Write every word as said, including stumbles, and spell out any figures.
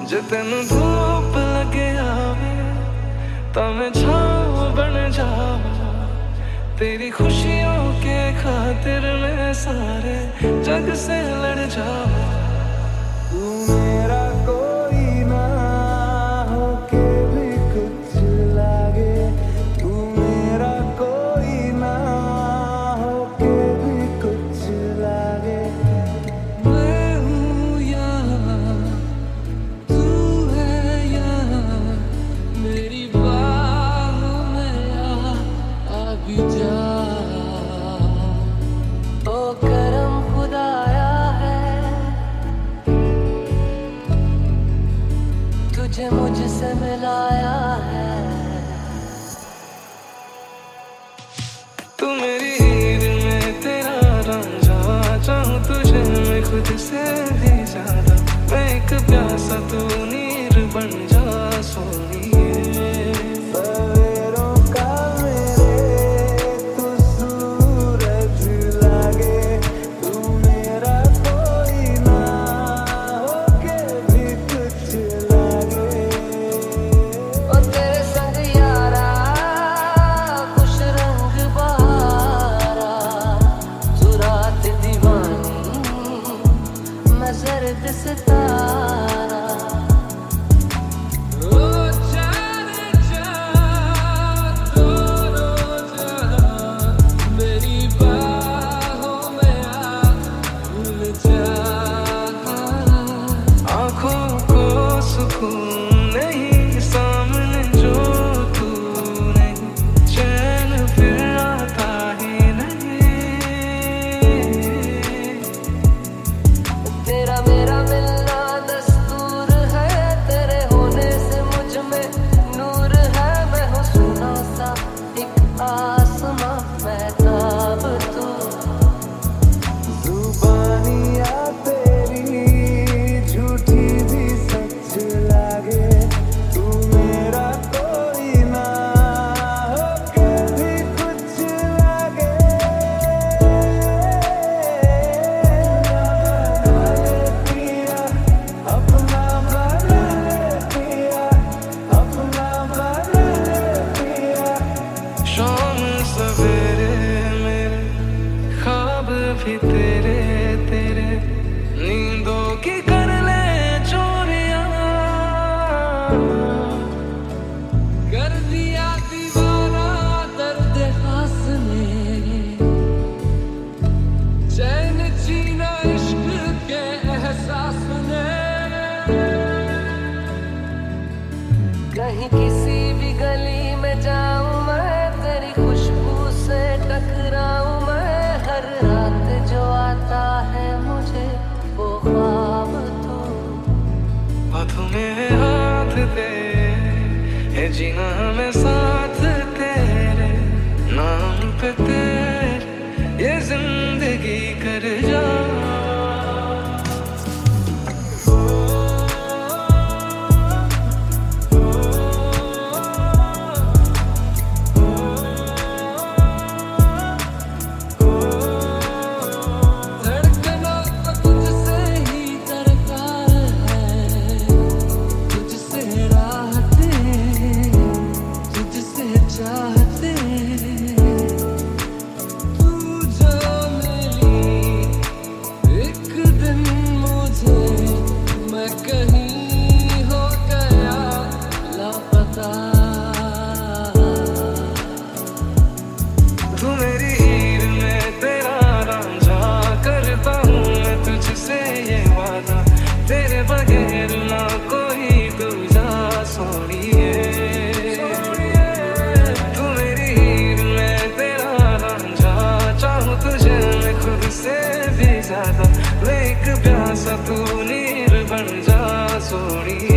जे तेन धूप लगे आवे तां मैं छाँव बन जावां। तेरी खुशियों के खातिर मैं सारे जग से लड़ जावां। तू मेरा कोई ना होके भी कुछ लागे, तू मेरा कोई ना होके भी कुछ लागे। मैं हूँ यहाँ, तू है यहाँ, मेरी बाहों में आ, आ भी जा। ओ करम खुदाया है, तुझे मुझसे मिलाया है। तू मेरी हीर में तेरा रांझा, चाहूं तुझे मैं खुद से भी ज्यादा। मैं एक प्यासा तू नीर बन जा सोनिए। सवेरों का मेरे तू सूरज लागे, तू मेरा कोई ना होके भी कुछ लागे। ओ तेरे संग यारा खुश रंग बहारा, तू रात दीवानी मैं जर्द सितारा। ओ जाने जा दोनों जहां, मेरी बाहों में आ भूल जा। आँखों को सुकून नहीं सामने जो तू नहीं, चैन फिर आता ही नहीं। तेरा मेरा मिलना दस्तूर है, तेरे होने से मुझ में नूर है। मैं हूँ सुना सा एक आसमां महताब तू। जुबानियाँ तेरी झूठी भी सच लागे, तू मेरा कोई ना होके भी कुछ लागे। पिया अपना बना ले पिया, अपना बना ले पिया। शाम सवेरे मेरे ख्वाब भी तेरे तेरे, नींदों की कर ले चोरियां। कर दिया दीवाना दर्द खास ने, चैन जीना इश्क के एहसास ने। कहीं किसी भी गली में जाऊं मैं, तेरी खुशबू से टकराऊं मैं। हर रात जो आता है मुझे वो ख्वाब तू। हाथों में हाथ दे है जीना मैं साथ तेरे, नाम पे तेरे ये जिंदगी कर जा। धड़कनों को तुझसे ही दरकार है, तुझसे राहते, तुझसे चाहते। तू जो मिली एक दिन मुझे, मैं कहीं हो गया लापता। तू मेरी हीर में तेरा रांझा, करता हूँ मैं तुझसे ये वादा। तेरे बगैर ना कोई दूजा सोनिए। तू मेरी हीर में तेरा रांझा, चाहूं तुझे मैं खुद से भी ज्यादा। मैं एक प्यासा तू नीर बन जा सोनिए।